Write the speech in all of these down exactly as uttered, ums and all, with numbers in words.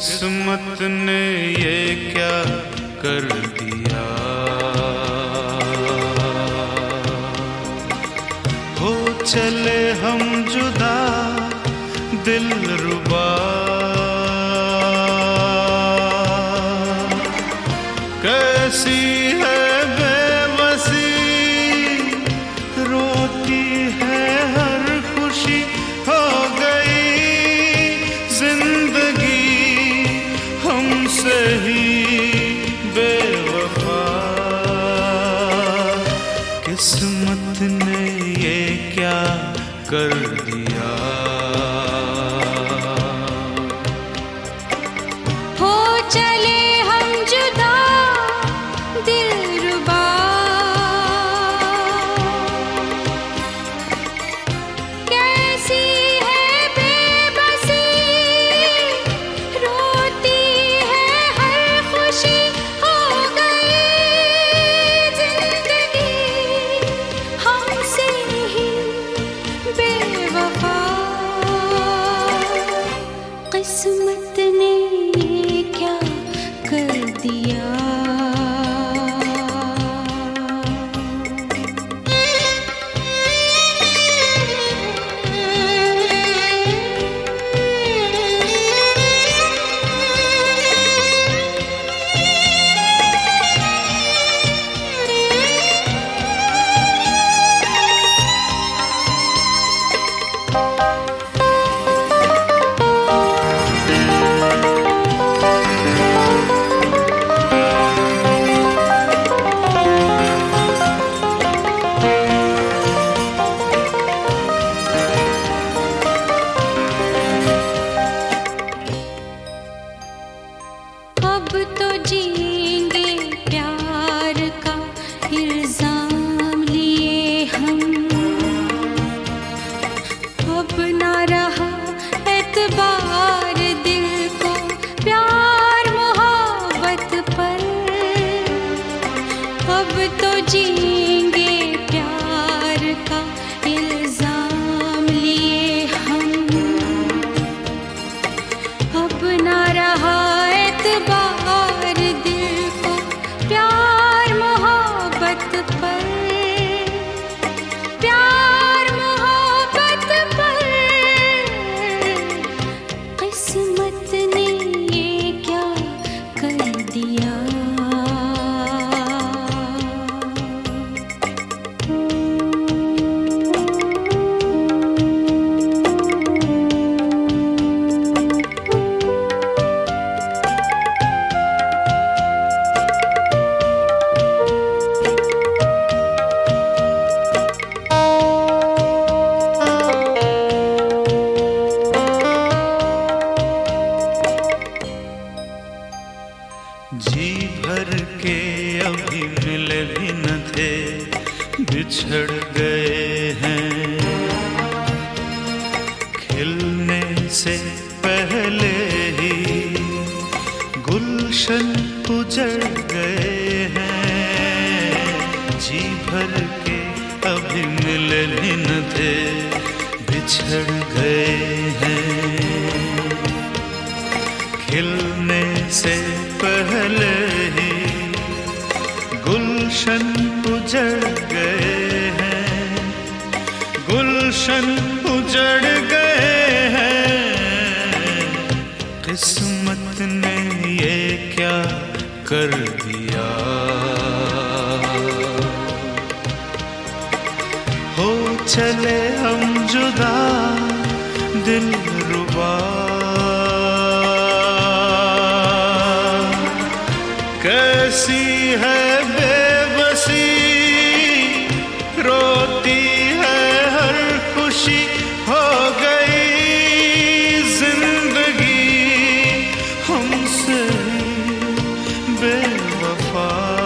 किस्मत ने ये क्या कर दिया, हो चले हम जुदा दिलरुबा। कैसी है बेबसी, रोती है हर खुशी, हो गई जिंदगी हमसे ही बेवफा। किस्मत ने ये क्या कर दिया, हो चले हम जुदा दिलरुबा। कैसी है बेबसी, रोती है हर खुशी, हो गई जिंदगी हमसे ही बेवफा। किस्मत ने ये क्या कर दिया। अब तो जिएंगे प्यार का इल्जाम लिए हम, अब ना रहा एतबार दिल को प्यार मोहब्बत पर। अब तो जिएंगे प्यार का इल्जाम लिए हम, अब ना रहा एतबार दिल को प्यार मोहब्बत पर, प्यार मोहब्बत पर। किस्मत ने ये क्या कर दिया। जी भर के अभी मिले भी न थे, बिछड़ गए हैं। खिलने से पहले ही गुलशन उजड़ गए हैं। जी भर के अभी मिले भी न थे, बिछड़ गए हैं। खिलने से पहले ही गुलशन उजड़ गए हैं, गुलशन उजड़ गए हैं। किस्मत ने ये क्या कर दिया, हो चले हम जुदा दिलरुबा। कैसी है बेबसी, रोती है हर खुशी, हो गई जिंदगी हमसे बेवफा।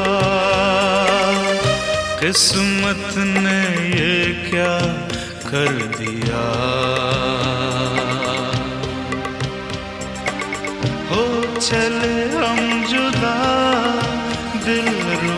किस्मत ने ये क्या कर दिया, हो चले हम जुदा दिलरुबा।